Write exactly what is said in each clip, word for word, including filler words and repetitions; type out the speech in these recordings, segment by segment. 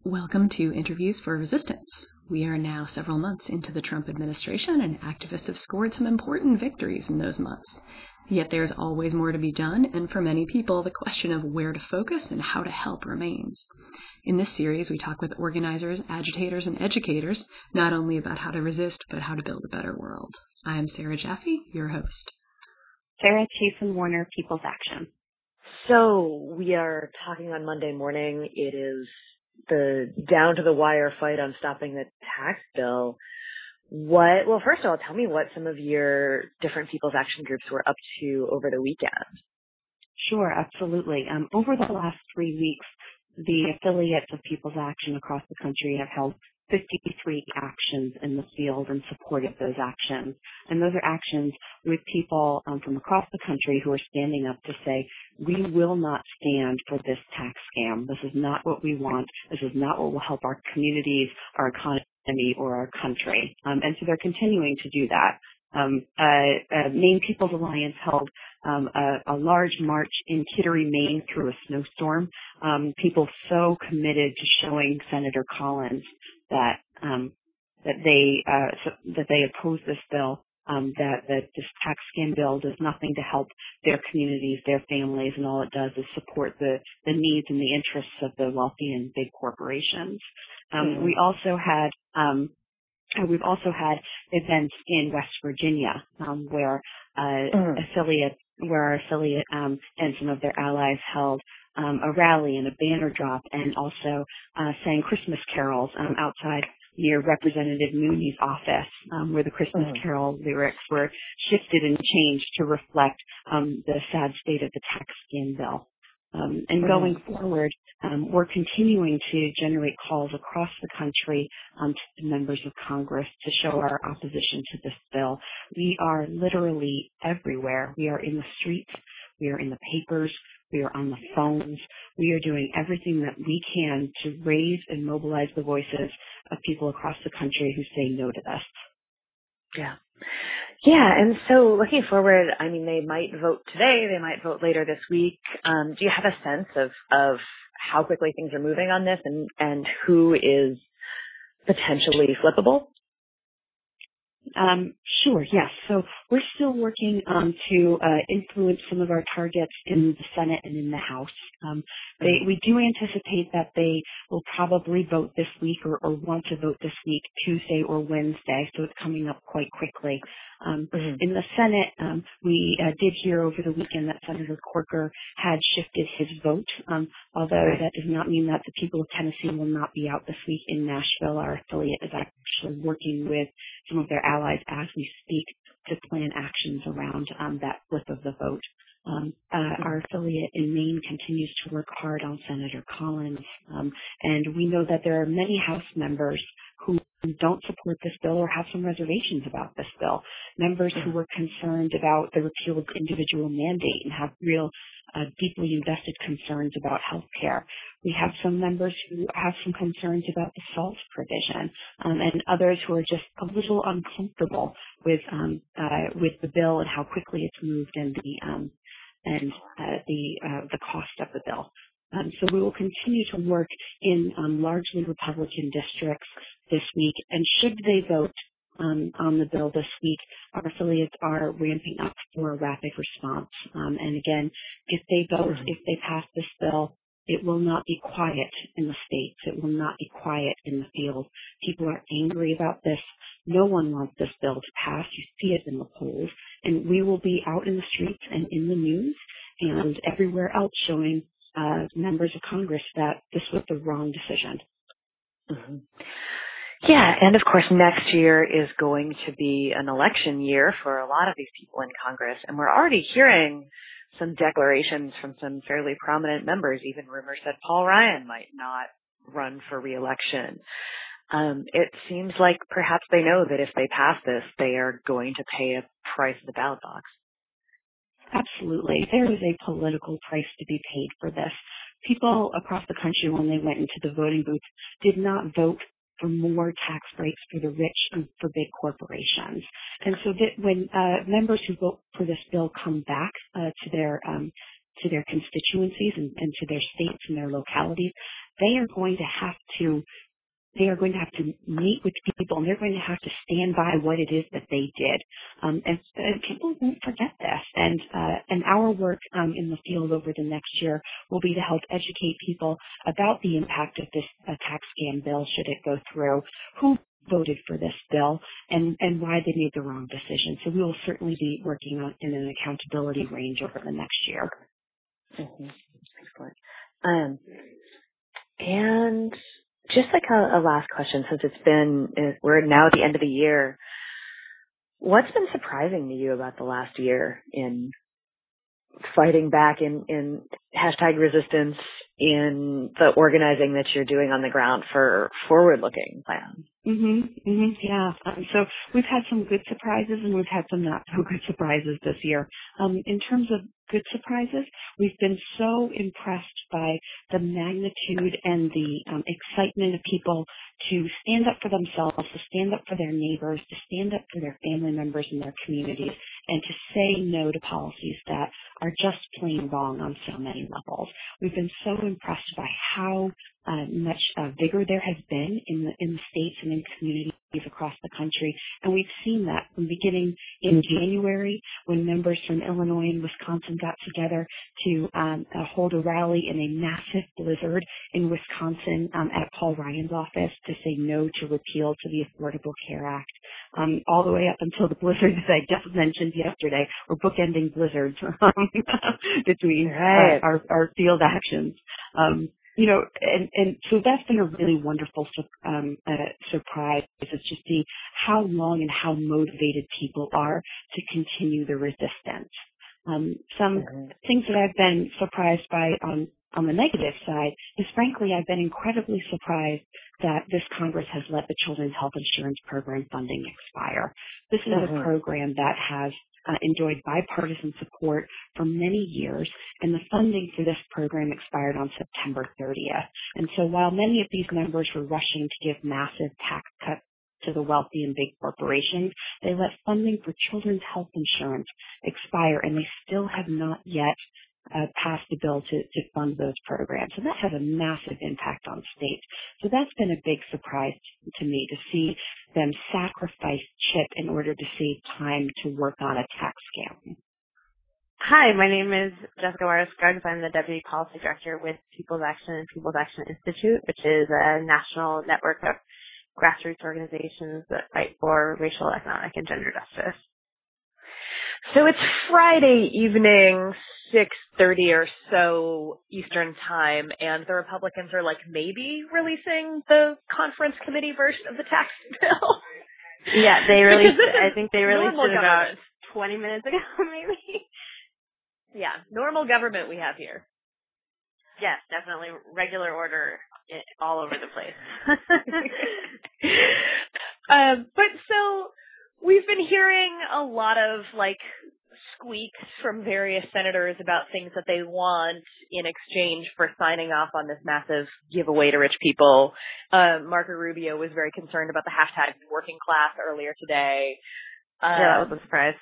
Welcome to Interviews for Resistance. We are now several months into the Trump administration, and activists have scored some important victories in those months. Yet there's always more to be done, and for many people, the question of where to focus and how to help remains. In this series, we talk with organizers, agitators, and educators, not only about how to resist, but how to build a better world. I am Sarah Jaffe, your host. Sarah Chasen-Warner, People's Action. So we are talking on Monday morning. It is the down-to-the-wire fight on stopping the tax bill. What? Well, first of all, tell me what some of your different People's Action groups were up to over the weekend. Sure, absolutely. Um, over the last three weeks, the affiliates of People's Action across the country have held fifty-three actions in the field in support of those actions. And those are actions with people um, from across the country who are standing up to say, we will not stand for this tax scam. This is not what we want. This is not what will help our communities, our economy, or our country. Um, and so they're continuing to do that. Um, uh, uh, Maine People's Alliance held um, a, a large march in Kittery, Maine through a snowstorm. Um, people so committed to showing Senator Collins that um, that they uh, so, that they oppose this bill, um, that, that this tax scam bill does nothing to help their communities, their families, and all it does is support the, the needs and the interests of the wealthy and big corporations. Um, mm-hmm. We also had um, we've also had events in West Virginia um, where uh, mm-hmm. affiliate where our affiliate um, and some of their allies held Um, a rally and a banner drop, and also uh, sang Christmas carols um, outside near Representative Mooney's office, um, where the Christmas mm. carol lyrics were shifted and changed to reflect um, the sad state of the tax scam bill. Um, and mm. going forward, um, we're continuing to generate calls across the country um, to the members of Congress to show our opposition to this bill. We are literally everywhere. We are in the streets. We are in the papers. We are on the phones. We are doing everything that we can to raise and mobilize the voices of people across the country who say no to this. Yeah. Yeah, and so looking forward, I mean, they might vote today, they might vote later this week. Um, do you have a sense of, of how quickly things are moving on this and, and who is potentially flippable? Um, sure, yes. So we're still working um, to uh, influence some of our targets in the Senate and in the House. Um, they, we do anticipate that they will probably vote this week or, or want to vote this week, Tuesday or Wednesday, so it's coming up quite quickly. Um, mm-hmm. In the Senate, um, we uh, did hear over the weekend that Senator Corker had shifted his vote, um, although that does not mean that the people of Tennessee will not be out this week in Nashville. Our affiliate is actually working with some of their allies as we speak to plan actions around um, that flip of the vote. Um, uh, our affiliate in Maine continues to work hard on Senator Collins, um, and we know that there are many House members who don't support this bill or have some reservations about this bill, members who were concerned about the repeal of individual mandate and have real uh, deeply invested concerns about health care. We have some members who have some concerns about the SALT provision, um, and others who are just a little uncomfortable with um, uh, with the bill and how quickly it's moved and the um, and uh, the uh, the cost of the bill. Um, so we will continue to work in um, largely Republican districts this week, and should they vote um, on the bill this week, our affiliates are ramping up for a rapid response. Um, and again, if they vote, if they pass this bill, it will not be quiet in the states. It will not be quiet in the field. People are angry about this. No one wants this bill to pass. You see it in the polls. And we will be out in the streets and in the news and everywhere else showing uh, members of Congress that this was the wrong decision. Mm-hmm. Yeah, and of course next year is going to be an election year for a lot of these people in Congress, and we're already hearing some declarations from some fairly prominent members, even rumors that Paul Ryan might not run for re-election. Um, it seems like perhaps they know that if they pass this, they are going to pay a price at the ballot box. Absolutely. There is a political price to be paid for this. People across the country, when they went into the voting booths, did not vote for more tax breaks for the rich and for big corporations. And so that when uh, members who vote for this bill come back uh, to their um, to their constituencies and, and to their states and their localities, they are going to have to They are going to have to meet with people, and they're going to have to stand by what it is that they did. Um, and, and people won't forget this. And uh, and our work um, in the field over the next year will be to help educate people about the impact of this uh, tax scam bill, should it go through, who voted for this bill, and, and why they made the wrong decision. So we will certainly be working on in an accountability range over the next year. Mm-hmm. Excellent. Um, and just like a, a last question, since it's been, we're now at the end of the year, what's been surprising to you about the last year in fighting back in, in hashtag resistance, in the organizing that you're doing on the ground for forward-looking plans? Mhm, mhm, yeah. Um, so we've had some good surprises and we've had some not so good surprises this year. Um, in terms of good surprises, we've been so impressed by the magnitude and the um, excitement of people to stand up for themselves, to stand up for their neighbors, to stand up for their family members and their communities, and to say no to policies that are just plain wrong on so many levels. We've been so impressed by how uh, much uh, vigor there has been in the, in the states and in communities across the country, and we've seen that from beginning in January when members from Illinois and Wisconsin got together to um, uh, hold a rally in a massive blizzard in Wisconsin um, at Paul Ryan's office to say no to repeal to the Affordable Care Act, um, all the way up until the blizzard that I just mentioned yesterday. We're bookending blizzards between right. uh, our, our field actions. Um, You know, and, and so that's been a really wonderful um, uh, surprise. It's just see how long and how motivated people are to continue the resistance. Um, some mm-hmm. things that I've been surprised by on, on the negative side is, frankly, I've been incredibly surprised that this Congress has let the Children's Health Insurance Program funding expire. This is mm-hmm. a program that has Uh, enjoyed bipartisan support for many years, and the funding for this program expired on September thirtieth. And so while many of these members were rushing to give massive tax cuts to the wealthy and big corporations, they let funding for children's health insurance expire, and they still have not yet uh, passed a bill to, to fund those programs. And that has a massive impact on states. So that's been a big surprise to me, to see them sacrifice CHIP in order to save time to work on a tax scam. Hi, my name is Jessica Warris-Scruggs. I'm the Deputy Policy Director with People's Action and People's Action Institute, which is a national network of grassroots organizations that fight for racial, economic, and gender justice. So it's Friday evening, six thirty or so Eastern time, and the Republicans are like maybe releasing the conference committee version of the tax bill. Yeah, they released it. I think they released it about government. twenty minutes ago, maybe. Yeah, normal government we have here. Yes, definitely regular order all over the place. um, but so we've been hearing a lot of like squeaks from various senators about things that they want in exchange for signing off on this massive giveaway to rich people. Uh, Marco Rubio was very concerned about the hashtag working class earlier today. Um, yeah, that was a surprise.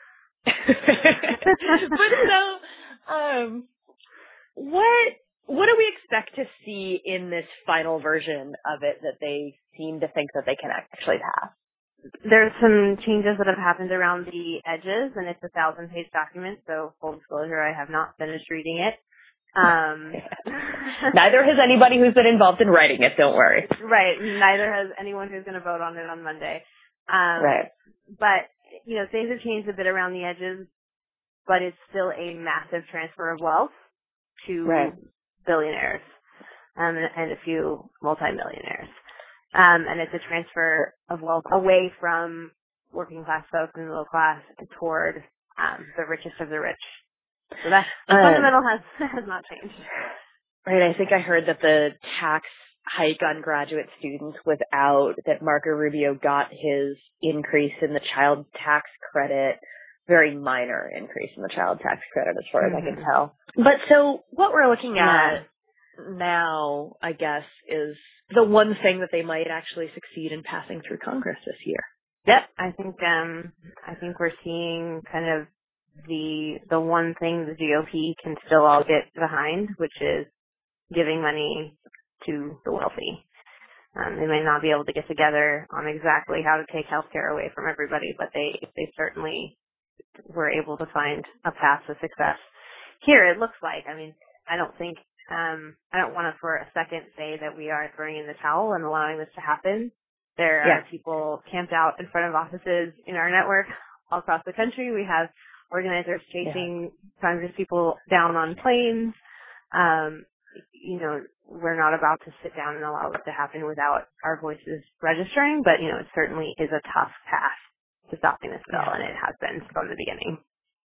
But so, um, what what do we expect to see in this final version of it that they seem to think that they can actually pass? There's some changes that have happened around the edges, and it's a thousand-page document, so full disclosure, I have not finished reading it. Um, neither has anybody who's been involved in writing it, don't worry. Right, neither has anyone who's going to vote on it on Monday. Um, right. But, you know, things have changed a bit around the edges, but it's still a massive transfer of wealth to right. billionaires um, and, and a few multimillionaires. Um, and it's a transfer of wealth away from working class folks and middle class toward um, the richest of the rich. So that the uh, fundamental has has not changed. Right. I think I heard that the tax hike on graduate students was out, that Marco Rubio got his increase in the child tax credit, very minor increase in the child tax credit as far mm-hmm. as I can tell. But so what we're looking at yeah. now, I guess, is the one thing that they might actually succeed in passing through Congress this year. Yep, I think um, I think we're seeing kind of the the one thing the G O P can still all get behind, which is giving money to the wealthy. Um, they may not be able to get together on exactly how to take healthcare away from everybody, but they they certainly were able to find a path to success. Here, it looks like. I mean, I don't think, um, I don't want to for a second say that we are throwing in the towel and allowing this to happen. There yeah. are people camped out in front of offices in our network all across the country. We have organizers chasing yeah. Congress people down on planes. Um, you know, we're not about to sit down and allow this to happen without our voices registering, but, you know, it certainly is a tough path to stopping this bill, yeah. and it has been from the beginning.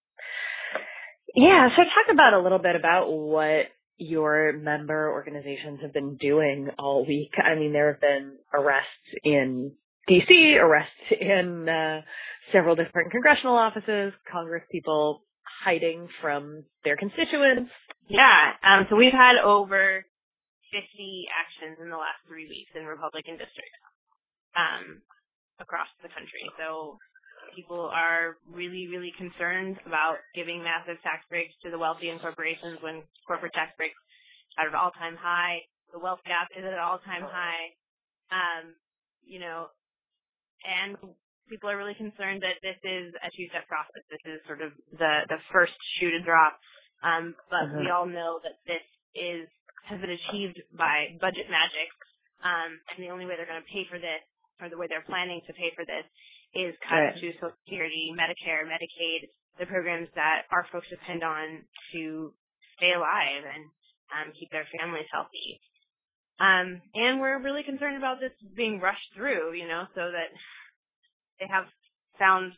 Yeah, so talk about a little bit about what your member organizations have been doing all week. I mean, there have been arrests in D C, arrests in uh, several different congressional offices, Congress people hiding from their constituents. Yeah, um, so we've had over fifty actions in the last three weeks in Republican districts um, across the country. So people are really, really concerned about giving massive tax breaks to the wealthy and corporations when corporate tax breaks are at an all-time high. The wealth gap is at an all-time high. Um, you know, and people are really concerned that this is a two-step process. This is sort of the, the first shoe to drop. Um, but mm-hmm. we all know that this is has been achieved by budget magic. Um, and the only way they're going to pay for this, or the way they're planning to pay for this, is cuts right. to Social Security, Medicare, Medicaid, the programs that our folks depend on to stay alive and um, keep their families healthy. Um, and we're really concerned about this being rushed through, you know, so that they have found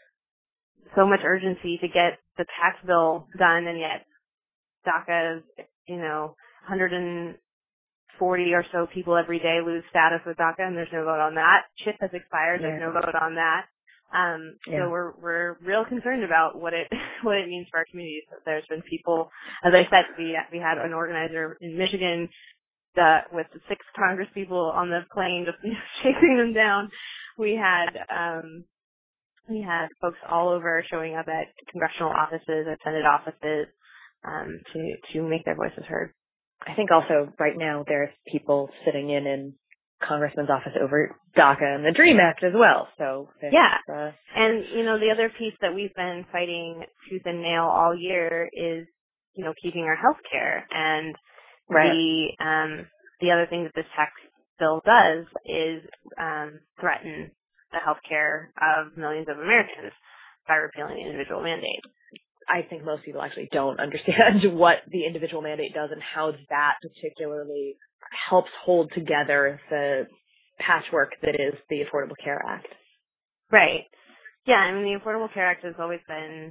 so much urgency to get the tax bill done, and yet DACA is, you know, one hundred forty or so people every day lose status with DACA, and there's no vote on that. CHIP has expired. Yeah. There's no vote on that. Um, yeah. So we're we're real concerned about what it what it means for our communities. There's been people, as I said, we we had an organizer in Michigan that with six Congress people on the plane just chasing them down. We had um, we had folks all over showing up at congressional offices, at Senate offices, um, to to make their voices heard. I think also right now there's people sitting in in Congressman's office over DACA and the DREAM Act as well. So yeah, uh, and you know the other piece that we've been fighting tooth and nail all year is you know keeping our health care, and right. the um, the other thing that this tax bill does is um, threaten the health care of millions of Americans by repealing the individual mandate. I think most people actually don't understand what the individual mandate does and how that particularly helps hold together the patchwork that is the Affordable Care Act. Right. Yeah, I mean, the Affordable Care Act has always been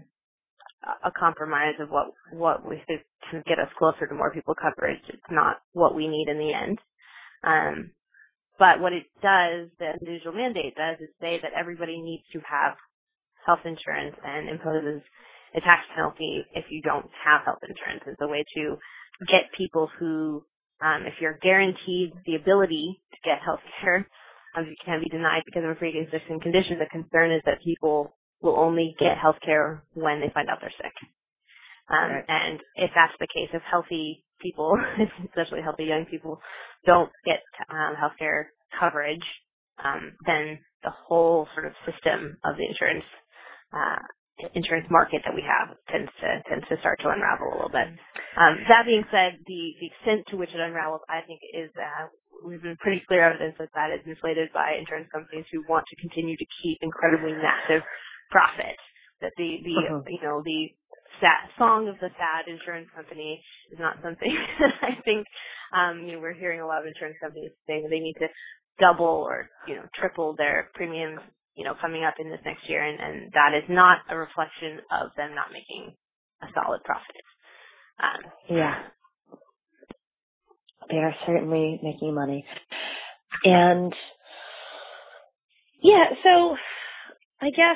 a compromise of what, what we think to get us closer to more people coverage. It's not what we need in the end. Um, but what it does, the individual mandate does, is say that everybody needs to have health insurance and imposes a tax penalty if you don't have health insurance. It's a way to get people who, um, if you're guaranteed the ability to get health care, um, you can be denied because of a pre-existing condition. The concern is that people will only get health care when they find out they're sick. Um, right. And if that's the case, if healthy people, especially healthy young people, don't get um, health care coverage, um, then the whole sort of system of the insurance uh insurance market that we have tends to tends to start to unravel a little bit. Um, that being said, the, the extent to which it unravels, I think, is uh, we've been pretty clear evidence that that is inflated by insurance companies who want to continue to keep incredibly massive profits. That the the uh-huh. you know the sad, song of the sad insurance company is not something that I think um, you know we're hearing a lot of insurance companies saying that they need to double or you know triple their premiums you know, coming up in this next year, and, and that is not a reflection of them not making a solid profit. Um, yeah. They are certainly making money. And, yeah, so I guess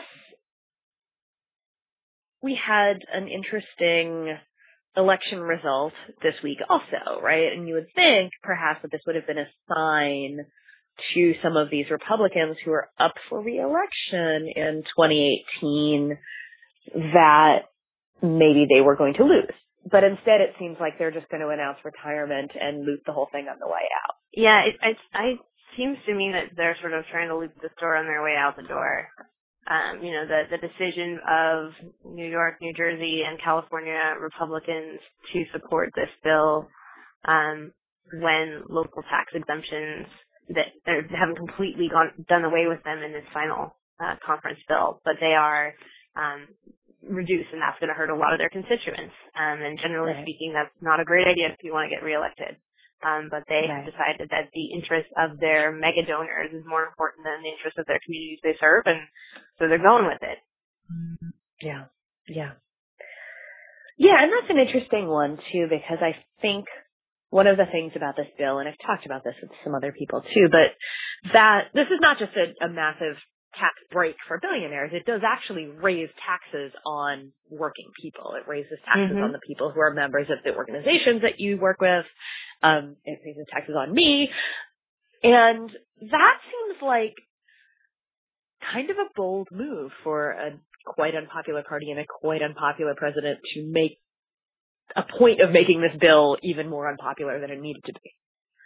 we had an interesting election result this week also, right? And you would think perhaps that this would have been a sign to some of these Republicans who are up for re-election in twenty eighteen that maybe they were going to lose. But instead, it seems like they're just going to announce retirement and loot the whole thing on the way out. Yeah, it, it, it seems to me that they're sort of trying to loot the store on their way out the door. Um, you know, the, the decision of New York, New Jersey, and California Republicans to support this bill um, when local tax exemptions that they haven't completely gone done away with them in this final uh, conference bill, but they are um, reduced, and that's going to hurt a lot of their constituents. Um, and generally right. speaking, that's not a great idea if you want to get reelected. Um, but they right. have decided that the interest of their mega donors is more important than the interest of their communities they serve, and so they're going with it. Yeah, yeah. Yeah, and that's an interesting one, too, because I think one of the things about this bill, and I've talked about this with some other people, too, but that this is not just a, a massive tax break for billionaires. It does actually raise taxes on working people. It raises taxes Mm-hmm. on the people who are members of the organizations that you work with. Um, it raises taxes on me. And that seems like kind of a bold move for a quite unpopular party and a quite unpopular president to make a point of making this bill even more unpopular than it needed to be.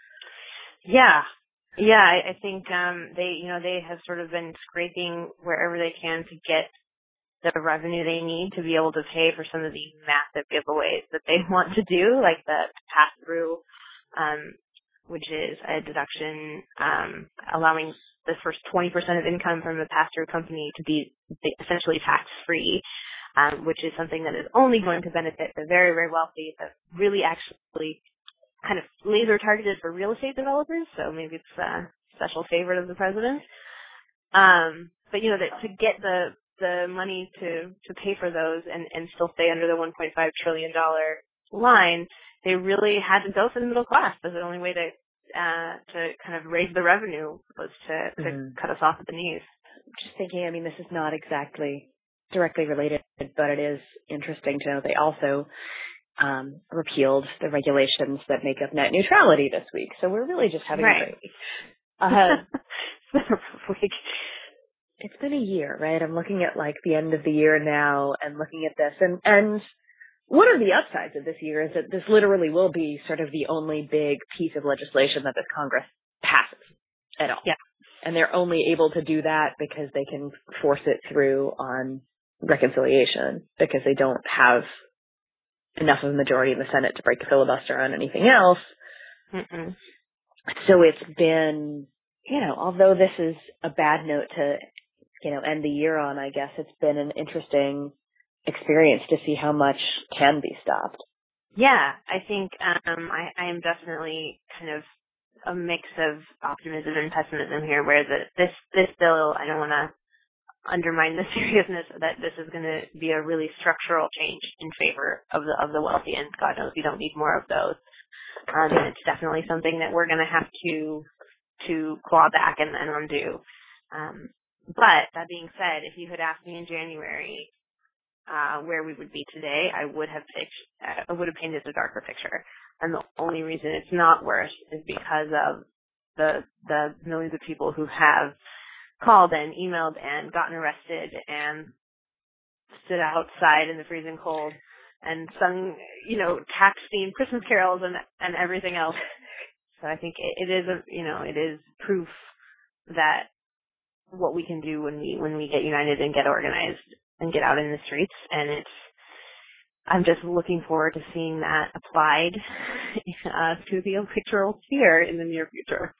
Yeah. Yeah, I, I think um they you know, they have sort of been scraping wherever they can to get the revenue they need to be able to pay for some of these massive giveaways that they want to do, like the pass through, um, which is a deduction um allowing the first twenty percent of income from a pass through company to be essentially tax free. Um, which is something that is only going to benefit the very, very wealthy, that's really actually kind of laser targeted for real estate developers. So maybe it's a special favorite of the president. Um, but, you know, that to get the the money to, to pay for those and, and still stay under the one point five trillion dollars line, they really had to go for the middle class. That's the only way to uh, to kind of raise the revenue was to, to Mm-hmm. cut us off at the knees. Just thinking, I mean, this is not exactly directly related, but it is interesting to know they also um, repealed the regulations that make up net neutrality this week. So we're really just having right. a great week. Uh, it's been a rough week. It's been a year, right? I'm looking at like the end of the year now and looking at this. And, and one of the upsides of this year is that this literally will be sort of the only big piece of legislation that this Congress passes at all. Yeah. And they're only able to do that because they can force it through on reconciliation because they don't have enough of a majority in the Senate to break the filibuster on anything else. Mm-mm. So it's been, you know, although this is a bad note to, you know, end the year on, I guess it's been an interesting experience to see how much can be stopped. Yeah, I think um, I, I am definitely kind of a mix of optimism and pessimism here, where the, this this bill, I don't want to undermine the seriousness that this is going to be a really structural change in favor of the of the wealthy, and God knows we don't need more of those. Um, and it's definitely something that we're going to have to to claw back and, and undo. Um, but that being said, if you had asked me in January uh, where we would be today, I would have picked, I would have painted a darker picture. And the only reason it's not worse is because of the the millions of people who have called and emailed and gotten arrested and stood outside in the freezing cold and sung, you know, tax-themed Christmas carols and and everything else. So I think it, it is a, you know, it is proof that what we can do when we when we get united and get organized and get out in the streets. And it's, I'm just looking forward to seeing that applied uh, to the electoral sphere in the near future.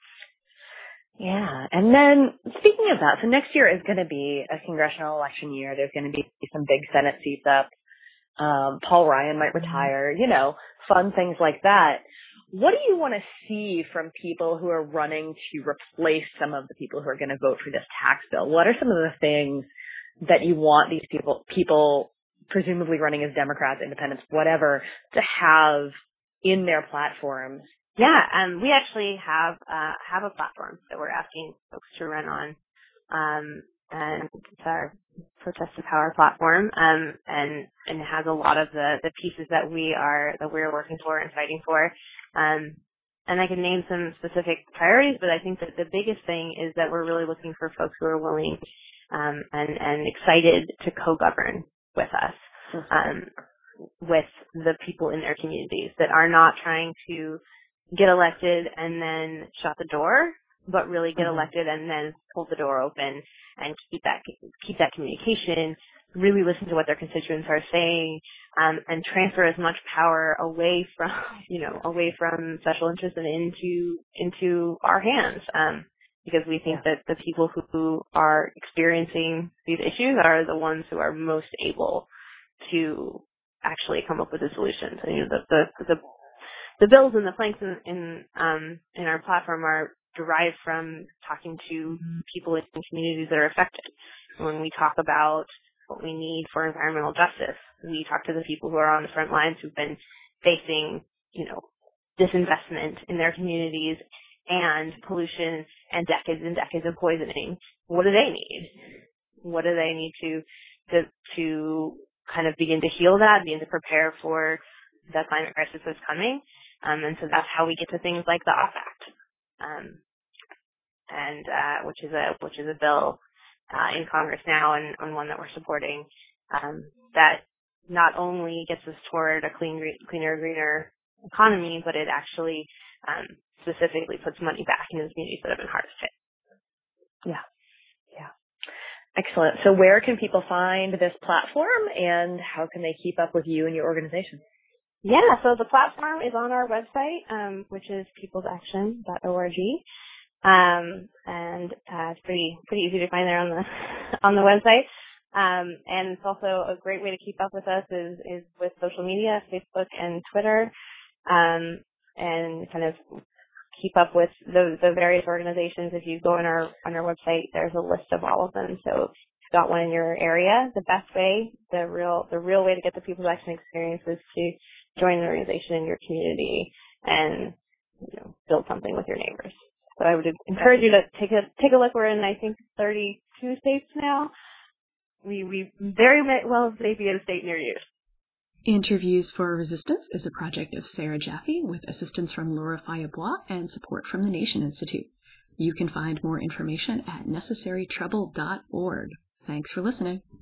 Yeah. And then speaking of that, so next year is going to be a congressional election year. There's going to be some big Senate seats up. Um, Paul Ryan might retire, you know, fun things like that. What do you want to see from people who are running to replace some of the people who are going to vote for this tax bill? What are some of the things that you want these people, people presumably running as Democrats, independents, whatever, to have in their platforms? Yeah, um, we actually have uh, have a platform that we're asking folks to run on, um, and it's our Protest the Power platform, um, and and it has a lot of the, the pieces that we are that we're working for and fighting for, um, and I can name some specific priorities, but I think that the biggest thing is that we're really looking for folks who are willing um, and and excited to co-govern with us. um, with the people in their communities that are not trying to get elected and then shut the door, but really get elected and then pull the door open and keep that keep that communication, really listen to what their constituents are saying, um, and transfer as much power away from, you know, away from special interests and into into our hands. Um, because we think that the people who are experiencing these issues are the ones who are most able to actually come up with the solutions. And, you know, the the the, the bills and the planks in in, um, in our platform are derived from talking to people in communities that are affected. When we talk about what we need for environmental justice, we talk to the people who are on the front lines who've been facing, you know, disinvestment in their communities and pollution and decades and decades of poisoning. What do they need? What do they need to to to kind of begin to heal that, begin to prepare for the climate crisis that's coming? Um, and so that's how we get to things like the O F Act, um, and uh, which is a which is a bill uh, in Congress now, and, and one that we're supporting, um, that not only gets us toward a clean, cleaner, greener economy, but it actually um, specifically puts money back into the communities that have been hardest hit. Yeah, yeah. Excellent. So where can people find this platform, and how can they keep up with you and your organization? Yeah, so the platform is on our website, um, which is peoples action dot org. Um, and uh, it's pretty pretty easy to find there on the on the website. Um, and it's also a great way to keep up with us is, is with social media, Facebook and Twitter, um, and kind of keep up with the, the various organizations. If you go on our on our website, there's a list of all of them. So if you've got one in your area, the best way, the real the real way to get the People's Action experience is to join an organization in your community and, you know, build something with your neighbors. So I would encourage you to take a take a look. We're in, I think, thirty-two states now. We we very well may be in a state near you. Interviews for Resistance is a project of Sarah Jaffe with assistance from Laura Fayebois and support from the Nation Institute. You can find more information at necessary trouble dot org. Thanks for listening.